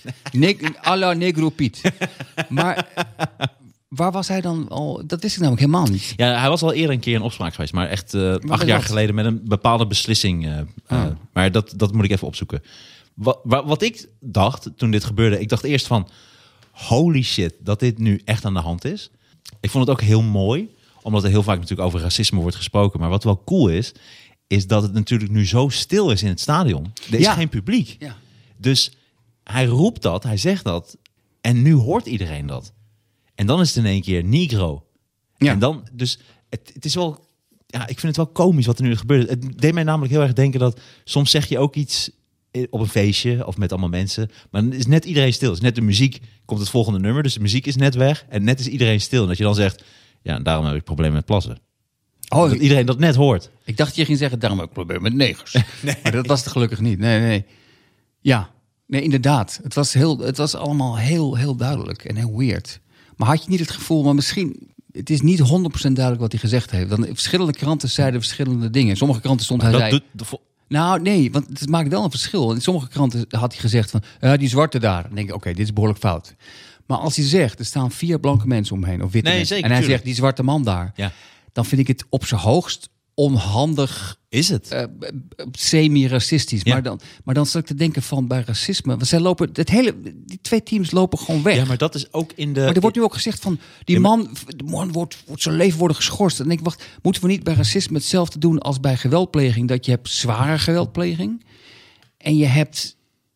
À la Negro Piet. Maar waar was hij dan al? Dat wist ik namelijk helemaal niet. Ja, hij was al eerder een keer in opspraak geweest. Maar echt 8 jaar geleden met een bepaalde beslissing. Maar dat moet ik even opzoeken. Wat ik dacht toen dit gebeurde. Ik dacht eerst van... Holy shit, dat dit nu echt aan de hand is. Ik vond het ook heel mooi. Omdat er heel vaak natuurlijk over racisme wordt gesproken. Maar wat wel cool is dat het natuurlijk nu zo stil is in het stadion. Er is geen publiek. Ja. Dus hij roept dat, hij zegt dat. En nu hoort iedereen dat. En dan is het in één keer Negro. Ja. En dan, dus het is wel... Ja, ik vind het wel komisch wat er nu gebeurt. Het deed mij namelijk heel erg denken dat... Soms zeg je ook iets op een feestje of met allemaal mensen. Maar dan is net iedereen stil. Dus net de muziek, komt het volgende nummer. Dus de muziek is net weg. En net is iedereen stil. En dat je dan zegt... Ja, daarom heb ik problemen met plassen. Dat iedereen dat net hoort. Ik dacht je ging zeggen, daarom heb ik problemen met negers. Nee. Maar dat was het gelukkig niet. Nee. Ja, nee, inderdaad. Het was allemaal heel duidelijk en heel weird. Maar had je niet het gevoel, maar misschien... Het is niet 100% duidelijk wat hij gezegd heeft. Dan verschillende kranten zeiden verschillende dingen. In sommige kranten stond Nou, nee, want het maakt wel een verschil. In sommige kranten had hij gezegd van... die zwarte daar. Dan denk ik, oké, dit is behoorlijk fout. Maar als hij zegt, er staan 4 blanke mensen omheen... of witte mensen, zeker, en hij tuurlijk. zegt, die zwarte man daar... Ja. Dan vind ik het op zijn hoogst onhandig... Is het? Semi-racistisch. Ja. Maar dan zat ik te denken van bij racisme... Want zij lopen, die 2 teams lopen gewoon weg. Ja, maar dat is ook in de... Maar er wordt nu ook gezegd van... de man wordt zijn leven worden geschorst. En dan denk ik, wacht, moeten we niet bij racisme hetzelfde doen... als bij geweldpleging? Dat je hebt zware geweldpleging... en je hebt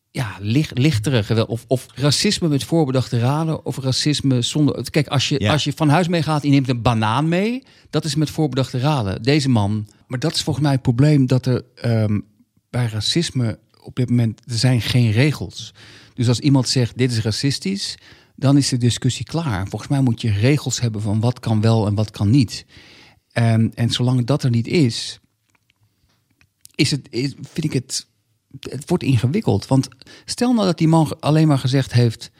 lichtere geweld... Of racisme met voorbedachte raden... of racisme zonder... Kijk, als je van huis mee gaat en je neemt een banaan mee... dat is met voorbedachte raden. Deze man... Maar dat is volgens mij het probleem... dat er bij racisme op dit moment... er zijn geen regels. Dus als iemand zegt, dit is racistisch... dan is de discussie klaar. Volgens mij moet je regels hebben van wat kan wel en wat kan niet. En zolang dat er niet is... vind ik het wordt ingewikkeld. Want stel nou dat die man alleen maar gezegd heeft...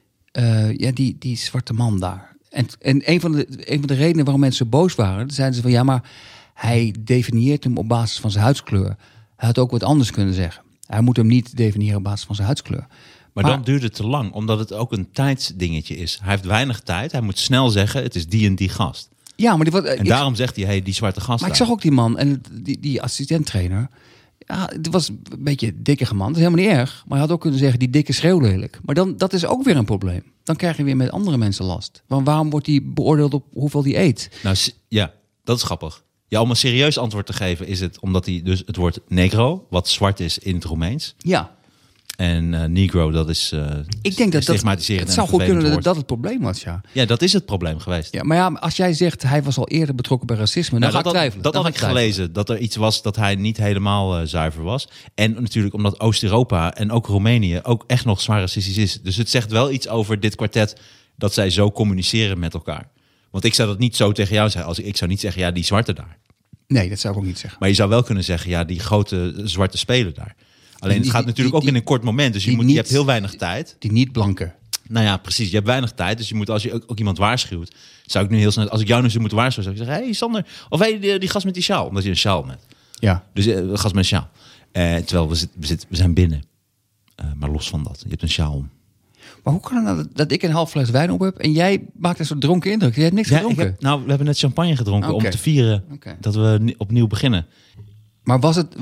die zwarte man daar. En een van de redenen waarom mensen boos waren... zeiden ze van ja, maar hij definieert hem op basis van zijn huidskleur. Hij had ook wat anders kunnen zeggen. Hij moet hem niet definiëren op basis van zijn huidskleur. Maar dan duurt het te lang, omdat het ook een tijdsdingetje is. Hij heeft weinig tijd. Hij moet snel zeggen, het is die en die gast. Ja, maar daarom zegt hij, hey, die zwarte gast. Maar ik zag ook die man en die assistenttrainer... Ja, het was een beetje een dikke man. Dat is helemaal niet erg. Maar hij had ook kunnen zeggen, die dikke schreeuw lelijk. Maar dat is ook weer een probleem. Dan krijg je weer met andere mensen last. Want waarom wordt hij beoordeeld op hoeveel hij eet? Nou ja, dat is grappig. Ja, om een serieus antwoord te geven is het omdat hij dus het woord negro, wat zwart is in het Roemeens. Ja. En negro, dat is ik denk dat het zou goed kunnen dat het probleem was, ja. Ja, dat is het probleem geweest. Ja, maar ja, als jij zegt hij was al eerder betrokken bij racisme, dan ga ik twijfelen. Dat had ik gelezen, dat er iets was dat hij niet helemaal zuiver was. En natuurlijk omdat Oost-Europa en ook Roemenië ook echt nog zwaar racistisch is. Dus het zegt wel iets over dit kwartet dat zij zo communiceren met elkaar. Want ik zou dat niet zo tegen jou zeggen. Ik zou niet zeggen, ja, die zwarte daar. Nee, dat zou ik ook niet zeggen. Maar je zou wel kunnen zeggen, ja, die grote zwarte speler daar. Alleen het gaat natuurlijk ook in een kort moment. Dus je hebt heel weinig tijd. Die niet blanke. Nou ja, precies. Je hebt weinig tijd. Dus je moet, als je ook iemand waarschuwt... zou ik nu heel snel... Als ik jou nu zou moeten waarschuwen... zou ik zeggen... Hey Sander... Of hey, die gast met die sjaal. Omdat je een sjaal hebt. Ja. Dus gast met een sjaal. Terwijl we zijn binnen. Maar los van dat. Je hebt een sjaal om. Maar hoe kan het nou dat ik een half fles wijn op heb... en jij maakt een soort dronken indruk? Je hebt niks gedronken. We hebben net champagne gedronken... om te vieren dat we opnieuw beginnen. Maar was het...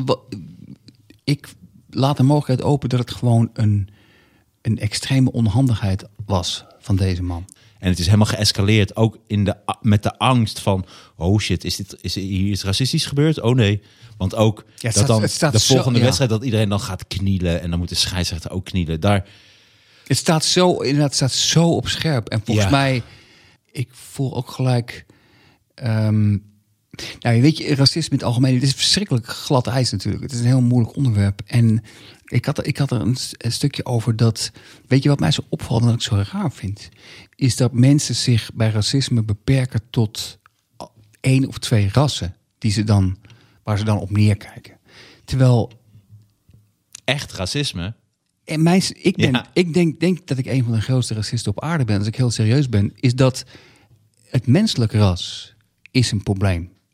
Ik laat de mogelijkheid open dat het gewoon een extreme onhandigheid was van deze man. En het is helemaal geëscaleerd, ook met de angst van... oh shit, is hier iets racistisch gebeurd? Oh nee. Want ook de volgende wedstrijd dat iedereen dan gaat knielen... en dan moet de scheidsrechter ook knielen. Het staat zo op scherp. En volgens mij, ik voel ook gelijk... Nou, weet je, racisme in het algemeen, het is verschrikkelijk glad ijs natuurlijk. Het is een heel moeilijk onderwerp. En ik had er een stukje over dat... Weet je wat mij zo opvalt en wat ik zo raar vind? Is dat mensen zich bij racisme beperken tot 1 of 2 rassen... waar ze dan op neerkijken. Terwijl... Echt racisme? En ik denk dat ik een van de grootste racisten op aarde ben... als ik heel serieus ben, is dat het menselijk ras is een probleem.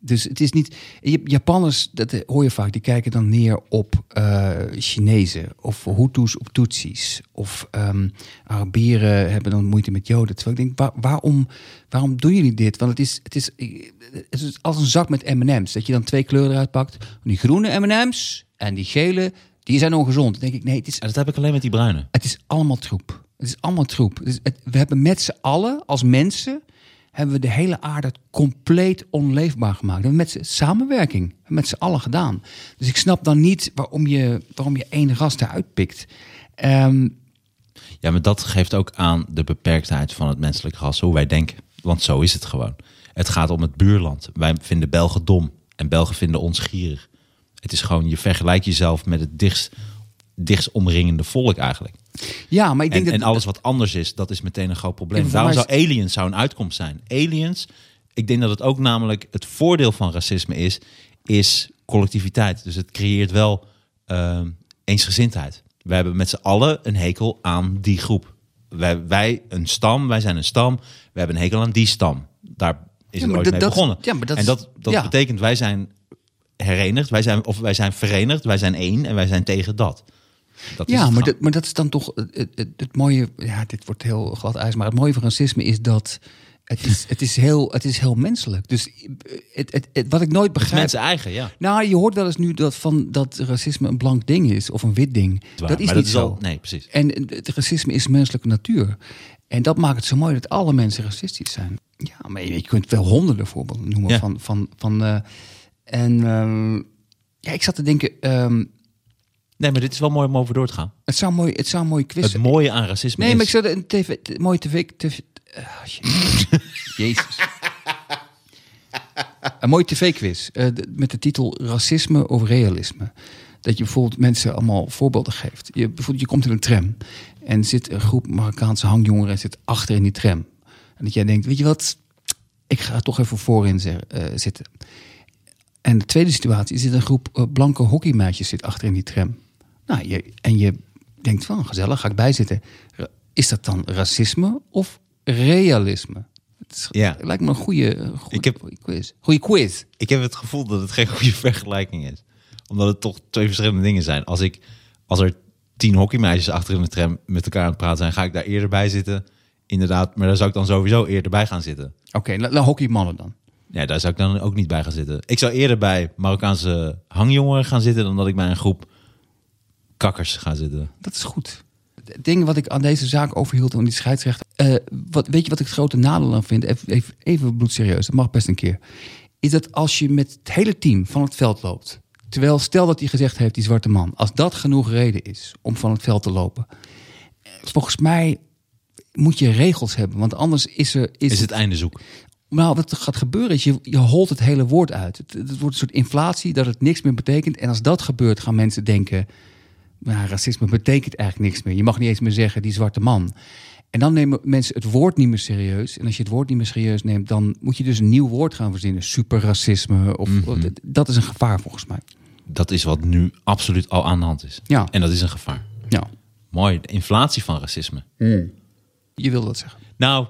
Dus het is niet... Japanners, dat hoor je vaak, die kijken dan neer op Chinezen. Of Hutus op Tutsis. Of Arabieren hebben dan moeite met Joden. Terwijl ik denk, waarom doen jullie dit? Want het is als een zak met M&M's. Dat je dan 2 kleuren eruit pakt. Die groene M&M's en die gele, die zijn ongezond. Dan denk ik, nee, het is... En dat heb ik alleen met die bruine. Het is allemaal troep. We hebben met z'n allen, als mensen... hebben we de hele aarde compleet onleefbaar gemaakt. We hebben met samenwerking, met z'n allen gedaan. Dus ik snap dan niet waarom je één ras eruit pikt. Ja, maar dat geeft ook aan de beperktheid van het menselijk ras, hoe wij denken. Want zo is het gewoon. Het gaat om het buurland. Wij vinden Belgen dom en Belgen vinden ons gierig. Het is gewoon, je vergelijkt jezelf met het dichtst omringende volk eigenlijk. Ja, maar ik denk en alles wat anders is, dat is meteen een groot probleem. Daarom zou aliens een uitkomst zijn. Aliens, ik denk dat het ook namelijk het voordeel van racisme is collectiviteit. Dus het creëert wel eensgezindheid. We hebben met z'n allen een hekel aan die groep. Wij zijn een stam, we hebben een hekel aan die stam. Daar is het ooit mee begonnen. Ja, maar dat betekent, wij zijn herenigd, wij zijn verenigd, wij zijn één en wij zijn tegen dat. Maar dat is dan toch het mooie... Ja, dit wordt heel glad ijs, maar het mooie van racisme is dat... Het is heel menselijk. Dus wat ik nooit begrijp... Het is mensen eigen, ja. Nou, je hoort wel eens nu dat racisme een blank ding is of een wit ding. Dat is niet zo. Nee, precies. En het racisme is menselijke natuur. En dat maakt het zo mooi dat alle mensen racistisch zijn. Ja, maar je kunt wel honderden voorbeelden noemen ik zat te denken... Nee, maar dit is wel mooi om over door te gaan. Het zou een mooie quiz... Het mooie aan racisme maar ik zou een mooie tv... Jezus. Een mooie tv-quiz met de titel Racisme of Realisme. Dat je bijvoorbeeld mensen allemaal voorbeelden geeft. Je komt in een tram en zit een groep Marokkaanse hangjongeren zit achter in die tram. En dat jij denkt, weet je wat, ik ga toch even voorin zitten. En de tweede situatie zit een groep blanke hockeymeisjes zit achter in die tram. Nou, je denkt van, gezellig, ga ik bijzitten. Is dat dan racisme of realisme? Het lijkt me een goede quiz. Goede quiz. Ik heb het gevoel dat het geen goede vergelijking is. Omdat het toch 2 verschillende dingen zijn. Als er 10 hockeymeisjes achter in de tram met elkaar aan het praten zijn, ga ik daar eerder bij zitten. Inderdaad, maar daar zou ik dan sowieso eerder bij gaan zitten. Oké, hockeymannen dan. Ja, daar zou ik dan ook niet bij gaan zitten. Ik zou eerder bij Marokkaanse hangjongeren gaan zitten dan dat ik bij een groep kakkers ga zitten. Dat is goed. Het ding wat ik aan deze zaak overhield aan die scheidsrechter. Weet je wat ik het grote nadeel aan vind? Even bloedserieus, dat mag best een keer. Is dat als je met het hele team van het veld loopt. Terwijl stel dat hij gezegd heeft, die zwarte man. Als dat genoeg reden is om van het veld te lopen. Volgens mij moet je regels hebben. Want anders is het einde zoek. Nou, wat er gaat gebeuren is, je holt het hele woord uit. Het wordt een soort inflatie dat het niks meer betekent. En als dat gebeurt, gaan mensen denken... Nou, racisme betekent eigenlijk niks meer. Je mag niet eens meer zeggen, die zwarte man. En dan nemen mensen het woord niet meer serieus. En als je het woord niet meer serieus neemt... dan moet je dus een nieuw woord gaan verzinnen. Superracisme. Dat is een gevaar volgens mij. Dat is wat nu absoluut al aan de hand is. Ja. En dat is een gevaar. Ja. Mooi, de inflatie van racisme. Je wil dat zeggen? Nou...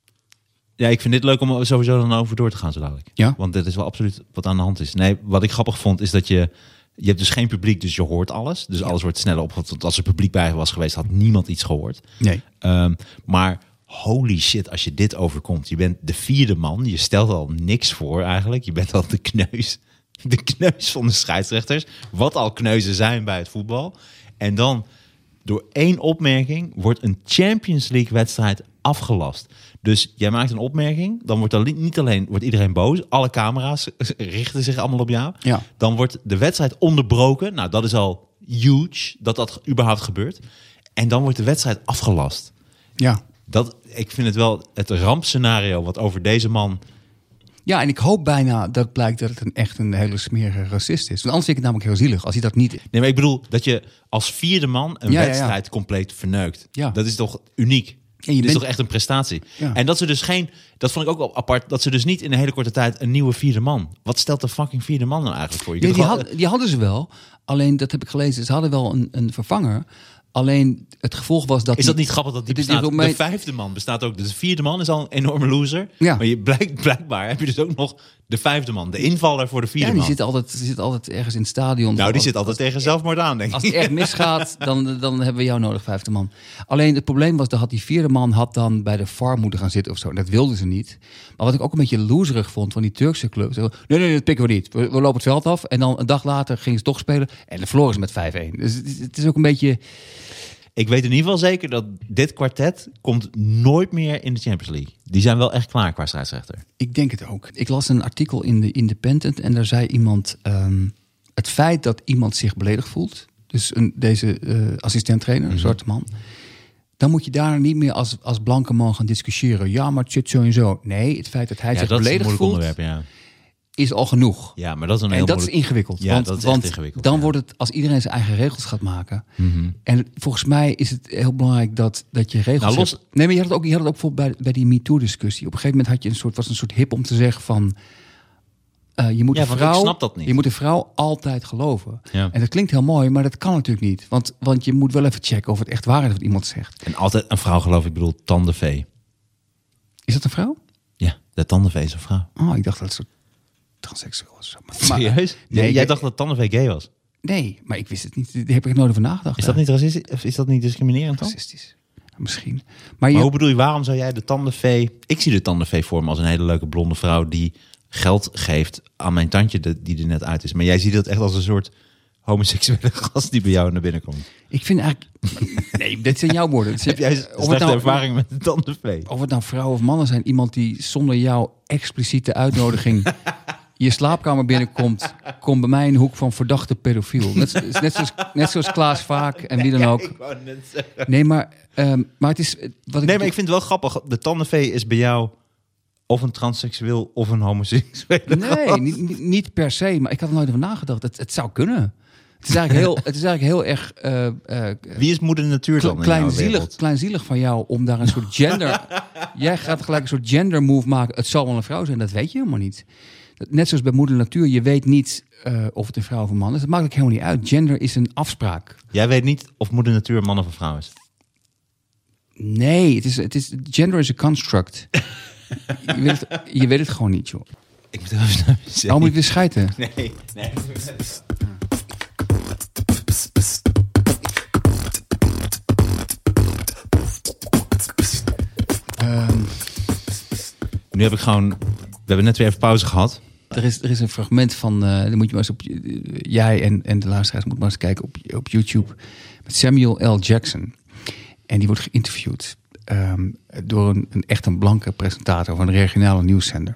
Ja, ik vind dit leuk om sowieso dan over door te gaan zo dadelijk. Ja? Want dit is wel absoluut wat aan de hand is. Nee, wat ik grappig vond is dat je hebt dus geen publiek, dus je hoort alles. Dus alles wordt sneller op. Want als er publiek bij was geweest, had niemand iets gehoord. Nee. Maar holy shit, als je dit overkomt. Je bent de 4e man. Je stelt al niks voor eigenlijk. Je bent al de kneus. De kneus van de scheidsrechters. Wat al kneuzen zijn bij het voetbal. En dan door 1 opmerking wordt een Champions League wedstrijd afgelast. Dus jij maakt een opmerking, dan wordt niet alleen wordt iedereen boos, alle camera's richten zich allemaal op jou. Ja. Dan wordt de wedstrijd onderbroken. Nou, dat is al huge dat überhaupt gebeurt. En dan wordt de wedstrijd afgelast. Ja. Ik vind het wel het rampscenario wat over deze man... Ja, en ik hoop bijna dat blijkt dat het echt een hele smerige racist is. Want anders vind ik het namelijk heel zielig als hij dat niet... Nee, maar ik bedoel dat je als 4e man een wedstrijd compleet verneukt. Ja. Dat is toch uniek? Ja, dit is toch echt een prestatie. Ja. En dat ze dus dat vond ik ook wel apart, dat ze dus niet in een hele korte tijd een nieuwe 4e man. Wat stelt de fucking 4e man nou eigenlijk voor? Die hadden ze wel. Alleen, dat heb ik gelezen, ze hadden wel een vervanger. Alleen het gevolg was dat... Is dat niet grappig dat die bestaat? Romein... De vijfde man bestaat ook. Dus de vierde man is al een enorme loser. Ja. Maar blijkbaar heb je dus ook nog de vijfde man. De invaller voor de vierde man. Die zit altijd ergens in het stadion. Nou, die zit altijd tegen zelfmoord aan, denk ik. Als het echt misgaat, dan hebben we jou nodig, vijfde man. Alleen het probleem was, dat die vierde man dan bij de VAR moeten gaan zitten of zo. Dat wilden ze niet. Maar wat ik ook een beetje loserig vond van die Turkse club. Nee, dat pikken we niet. We lopen het veld af. En dan een dag later gingen ze toch spelen. En dan verloren ze met 5-1. Dus het is ook een beetje... Ik weet in ieder geval zeker dat dit kwartet komt nooit meer in de Champions League. Die zijn wel echt klaar qua scheidsrechter. Ik denk het ook. Ik las een artikel in de Independent en daar zei iemand... het feit dat iemand zich beledigd voelt... dus deze assistent-trainer, een zwarte man... dan moet je daar niet meer als blanke man gaan discussiëren. Ja, maar het zit zo en zo. Nee, het feit dat hij zich beledigd voelt... is al genoeg. Ja, maar dat is een en heel dat is ingewikkeld. Ja, dat is echt ingewikkeld. Dan wordt het, als iedereen zijn eigen regels gaat maken... En volgens mij is het heel belangrijk dat je regels hebt. Nee, maar je had het ook bijvoorbeeld bij die MeToo-discussie. Op een gegeven moment had je een soort hip om te zeggen van... je moet ik snap dat niet. Je moet een vrouw altijd geloven. Ja. En dat klinkt heel mooi, maar dat kan natuurlijk niet. Want je moet wel even checken of het echt waar is wat iemand zegt. En altijd een vrouw geloof ik bedoel tandenvee. Is dat een vrouw? Ja, de tandenvee is een vrouw. Oh, ik dacht dat het soort transseksueel was. Serieus? Nee, jij dacht dat tandenvee gay was? Nee, maar ik wist het niet. Daar heb ik nooit over nagedacht. Is dat niet racistisch? Of is dat niet discriminerend dan? Racistisch. Misschien. Maar hoe bedoel je, waarom zou jij de tandenvee... Ik zie de tandenvee voor me als een hele leuke blonde vrouw... die geld geeft aan mijn tandje die er net uit is. Maar jij ziet dat echt als een soort homoseksuele gast... die bij jou naar binnen komt. Ik vind eigenlijk... Nee, dit zijn jouw woorden. Heb jij slechte ervaring met de tandenvee? Of het nou vrouwen of mannen zijn. Iemand die zonder jouw expliciete uitnodiging... je slaapkamer binnenkomt... komt bij mij in de hoek van verdachte pedofiel. Net zoals Klaas Vaak en wie dan ook. Ik wou net zeggen. Nee, maar het is... Maar ik vind het wel grappig. De tandenvee is bij jou... of een transseksueel of een homoseksueel. Nee, niet per se. Maar ik had er nooit over nagedacht. Het zou kunnen. Het is eigenlijk heel erg... Wie is moeder natuur dan? Kleinzielig van jou om daar een soort gender... Jij gaat gelijk een soort gender move maken. Het zal wel een vrouw zijn. Dat weet je helemaal niet. Net zoals bij moeder natuur. Je weet niet of het een vrouw of een man is. Dat maakt ook helemaal niet uit. Gender is een afspraak. Jij weet niet of moeder natuur een man of een vrouw is? Nee, gender is a construct. Je weet het gewoon niet, joh. Ik moet even naar de moet je weer schijten? Nee. Nu heb ik gewoon... We hebben net weer even pauze gehad. Er is een fragment van... dan moet je maar eens op... jij en de luisteraars moeten maar eens kijken op YouTube. Met Samuel L. Jackson. En die wordt geïnterviewd... door een blanke presentator van een regionale nieuwszender.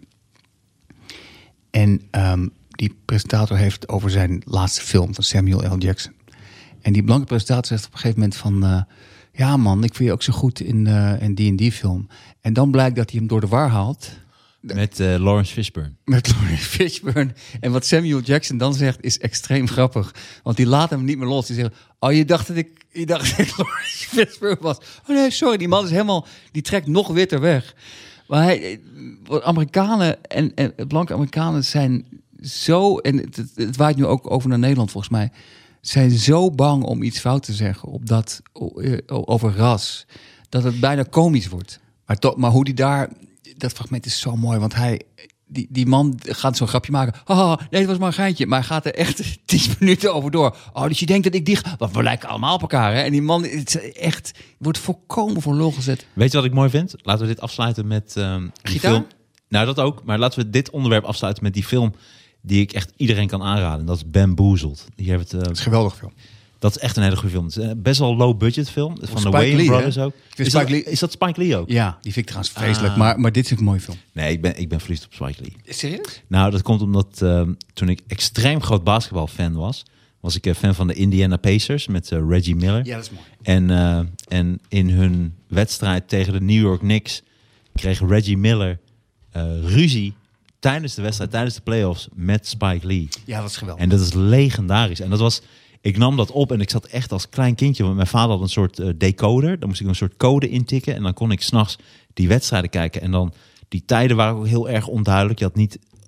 En die presentator heeft over zijn laatste film van Samuel L. Jackson. En die blanke presentator zegt op een gegeven moment van... ja man, ik vind je ook zo goed in die film. En dan blijkt dat hij hem door de war haalt... Met Lawrence Fishburne. Met Lawrence Fishburne. En wat Samuel Jackson dan zegt is extreem grappig. Want die laat hem niet meer los. Die zegt, je dacht dat ik Lawrence Fishburne was. Oh nee, sorry, die man is helemaal... Die trekt nog witter weg. Maar Amerikanen en blanke Amerikanen zijn zo... En het waait nu ook over naar Nederland volgens mij. Zijn zo bang om iets fout te zeggen over ras. Dat het bijna komisch wordt. Maar hoe die daar... Dat fragment is zo mooi, want die man gaat zo'n grapje maken. Nee, het was maar een geintje. Maar hij gaat er echt 10 minuten over door. Dus je denkt dat ik we lijken allemaal op elkaar, hè? En die man wordt volkomen voor lul gezet. Weet je wat ik mooi vind? Laten we dit afsluiten met die film. Nou, dat ook. Maar laten we dit onderwerp afsluiten met die film die ik echt iedereen kan aanraden. Dat is Bamboozled. Dat is een geweldige film. Dat is echt een hele goede film. Het is best wel low budget film. Van de Wayans Brothers ook. Is dat Spike Lee ook? Ja, die vind ik trouwens vreselijk. Maar dit is een mooie film. Nee, ik ben verliefd op Spike Lee. Serieus? Nou, dat komt omdat toen ik extreem groot basketbalfan was ik fan van de Indiana Pacers met Reggie Miller. Ja, dat is mooi. En in hun wedstrijd tegen de New York Knicks kreeg Reggie Miller ruzie tijdens de wedstrijd, tijdens de playoffs met Spike Lee. Ja, dat is geweldig. En dat is legendarisch. En dat was... Ik nam dat op en ik zat echt als klein kindje. Want mijn vader had een soort decoder. Dan moest ik een soort code intikken. En dan kon ik 's nachts die wedstrijden kijken. En dan die tijden waren ook heel erg onduidelijk. Je had niet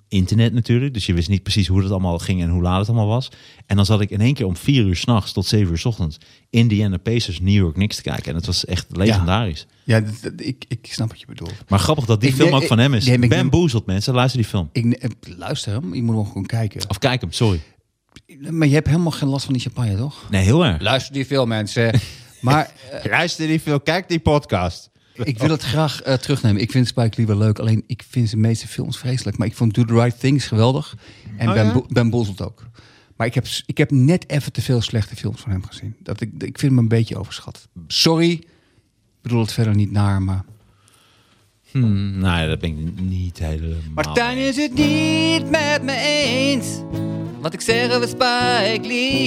internet natuurlijk. Dus je wist niet precies hoe dat allemaal ging en hoe laat het allemaal was. En dan zat ik in één keer om 4 uur 's nachts tot 7 uur 's ochtends Indiana Pacers New York Knicks te kijken. En het was echt legendarisch. Ja, ik snap wat je bedoelt. Maar grappig dat die film ook van hem is. Bamboozled, mensen. Luister die film. Luister hem, je moet nog gewoon kijken. Of kijk hem, sorry. Maar je hebt helemaal geen last van die champagne, toch? Nee, heel erg. Luister die film, mensen. Maar luister die film, kijk die podcast. Ik wil het graag terugnemen. Ik vind Spike Lee wel leuk. Alleen ik vind zijn meeste films vreselijk. Maar ik vond Do the Right Things geweldig. En Bamboozled ook. Maar ik heb net even te veel slechte films van hem gezien. Ik vind hem een beetje overschat. Sorry. Ik bedoel het verder niet naar, maar... Nou, dat ben ik niet helemaal... Martijn is het niet met me eens. Wat ik zeg over Spike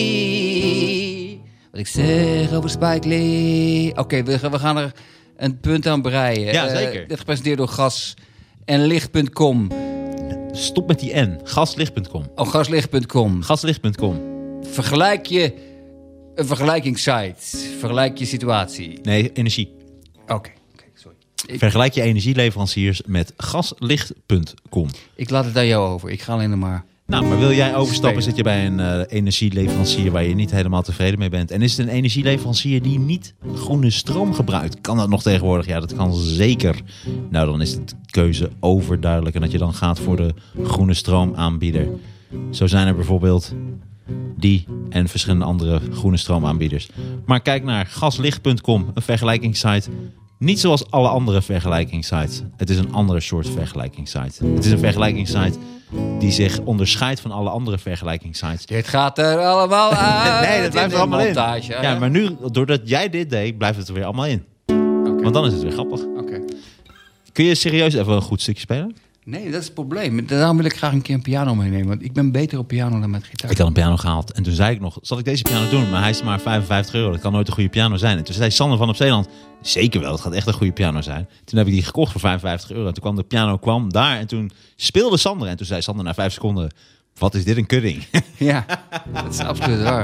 Lee. Wat ik zeg over Spike Lee. Oké, we gaan er een punt aan breien. Ja, zeker. Dit gepresenteerd door Gas en Licht.com. Stop met die N. Gaslicht.com. Oh, gaslicht.com. Gaslicht.com. Vergelijk je een vergelijkingssite. Vergelijk je situatie. Nee, energie. Oké, sorry. Vergelijk je energieleveranciers met gaslicht.com. Ik laat het aan jou over. Ik ga alleen nog maar... Nou, maar wil jij overstappen, zit je bij een energieleverancier waar je niet helemaal tevreden mee bent. En is het een energieleverancier die niet groene stroom gebruikt? Kan dat nog tegenwoordig? Ja, dat kan zeker. Nou, dan is de keuze overduidelijk en dat je dan gaat voor de groene stroomaanbieder. Zo zijn er bijvoorbeeld die en verschillende andere groene stroomaanbieders. Maar kijk naar gaslicht.com, een vergelijkingssite. Niet zoals alle andere vergelijkingssites. Het is een andere soort vergelijkingssite. Het is een vergelijkingssite die zich onderscheidt van alle andere vergelijkingssites. Dit gaat er allemaal uit. Nee, dat blijft er allemaal montage, in. Ja, maar nu, doordat jij dit deed, blijft het er weer allemaal in. Okay. Want dan is het weer grappig. Okay. Kun je serieus even een goed stukje spelen? Nee, dat is het probleem. Daarom wil ik graag een keer een piano meenemen. Want ik ben beter op piano dan met gitaar. Ik had een piano gehaald. En toen zei ik nog, zal ik deze piano doen? Maar hij is maar €55. Dat kan nooit een goede piano zijn. En toen zei Sander van op Zeeland, zeker wel, het gaat echt een goede piano zijn. Toen heb ik die gekocht voor €55. En toen kwam de piano daar en toen speelde Sander. En toen zei Sander na 5 seconden, wat is dit een kudding? Ja, dat is absoluut waar.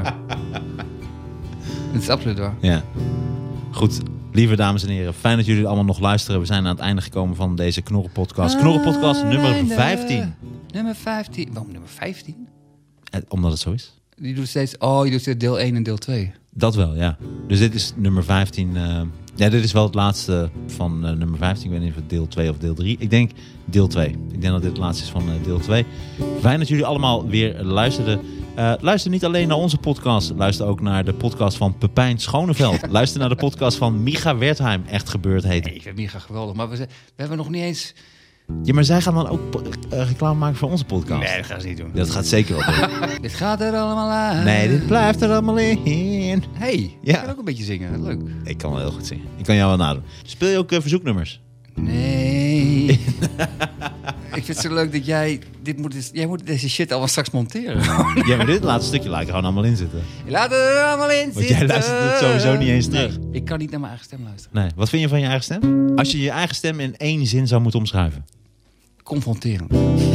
Dat is absoluut waar. Ja. Goed, lieve dames en heren, fijn dat jullie allemaal nog luisteren. We zijn aan het einde gekomen van deze Knorren-podcast. Knorren-podcast nummer 15. Nummer 15. Waarom nummer 15? Omdat het zo is. Je doet steeds deel 1 en deel 2. Dat wel, ja. Dus dit is nummer 15. Ja, dit is wel het laatste van nummer 15. Ik weet niet of het deel 2 of deel 3. Ik denk deel 2. Ik denk dat dit het laatste is van deel 2. Fijn dat jullie allemaal weer luisterden. Luister niet alleen naar onze podcast. Luister ook naar de podcast van Pepijn Schoneveld. Luister naar de podcast van Micha Wertheim. Echt gebeurd heet. Nee, ik vind Micha geweldig. Maar we hebben nog niet eens... Ja, maar zij gaan dan ook reclame maken voor onze podcast. Nee, dat gaan ze niet doen. Dat gaat zeker wel doen. Dit gaat er allemaal uit. Nee, dit blijft er allemaal in. Hey, ja. Ik kan ook een beetje zingen. Leuk. Ik kan wel heel goed zingen. Ik kan jou wel nadoen. Speel je ook verzoeknummers? Nee. Ik vind het zo leuk dat jij moet deze shit allemaal straks monteren. Ja, maar dit laatste stukje laat ik gewoon allemaal in zitten. Laat het er allemaal in zitten. Want jij luistert het sowieso niet eens terug. Nee, ik kan niet naar mijn eigen stem luisteren. Nee. Wat vind je van je eigen stem? Als je je eigen stem in 1 zin zou moeten omschrijven. Confronterend.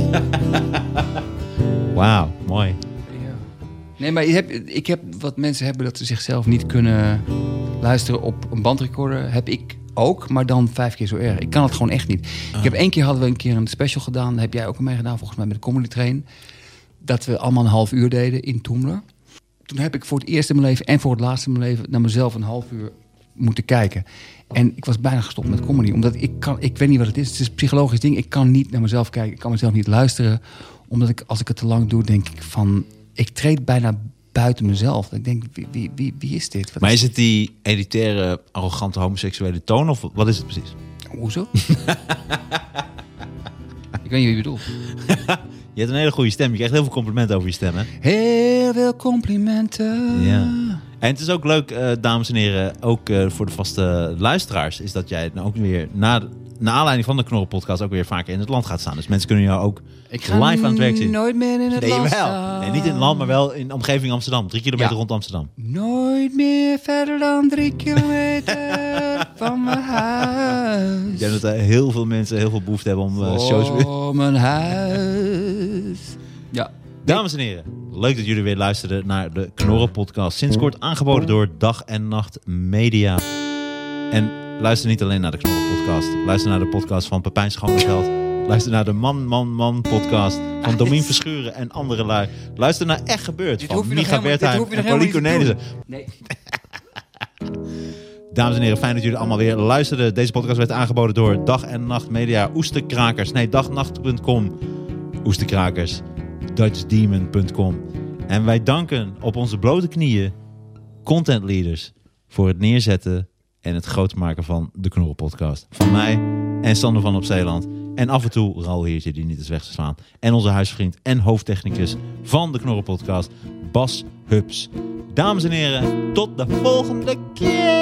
Wauw, mooi. Ja. Nee, maar ik heb wat mensen hebben dat ze zichzelf niet kunnen luisteren op een bandrecorder. Heb ik ook, maar dan 5 keer zo erg. Ik kan het gewoon echt niet. Ik heb hadden we een keer een special gedaan. Daar heb jij ook mee gedaan, volgens mij met de Comedy Train. Dat we allemaal een half uur deden in Toemler. Toen heb ik voor het eerst in mijn leven en voor het laatste in mijn leven naar mezelf een half uur moeten kijken. En ik was bijna gestopt met comedy. Omdat ik weet niet wat het is. Het is een psychologisch ding. Ik kan niet naar mezelf kijken. Ik kan mezelf niet luisteren. Omdat als ik het te lang doe, denk ik van... Ik treed bijna buiten mezelf. Ik denk, wie is dit? Maar is het die elitaire, arrogante, homoseksuele toon? Of wat is het precies? Hoezo? Ik weet niet wie je bedoelt. Je hebt een hele goede stem. Je krijgt heel veel complimenten over je stem, hè? Heel veel complimenten. Ja. En het is ook leuk, dames en heren, ook voor de vaste luisteraars... is dat jij nou ook weer na aanleiding van de Knorren-podcast... ook weer vaker in het land gaat staan. Dus mensen kunnen jou ook live aan het werk zien. Nooit meer in het land staan. Nee, niet in het land, maar wel in de omgeving Amsterdam. 3 kilometer rond Amsterdam. Nooit meer verder dan 3 kilometer van mijn huis. Ik denk dat er heel veel mensen heel veel behoefte hebben om shows... Voor mijn huis. Ja. Dames en heren, leuk dat jullie weer luisteren naar de Knorren-podcast. Sinds kort aangeboden door Dag en Nacht Media. En luister niet alleen naar de Knorren-podcast. Luister naar de podcast van Pepijn Schoneveld. Luister naar de Man podcast van Domien Verschuren en andere lui. Luister naar Echt Gebeurd van Micha Wertheim en Pauline Cornelissen. Nee. Dames en heren, fijn dat jullie allemaal weer luisterden. Deze podcast werd aangeboden door Dag en Nacht Media, Oesterkrakers. Nee, dagnacht.com, Oesterkrakers, DutchDemon.com. En wij danken op onze blote knieën content leaders voor het neerzetten en het groot maken van de Knorren podcast. Van mij en Sander van op Zeeland. En af en toe Raoul Heertje die niet is weg te slaan. En onze huisvriend en hoofdtechnicus van de Knorren podcast, Bas Hubs. Dames en heren, tot de volgende keer!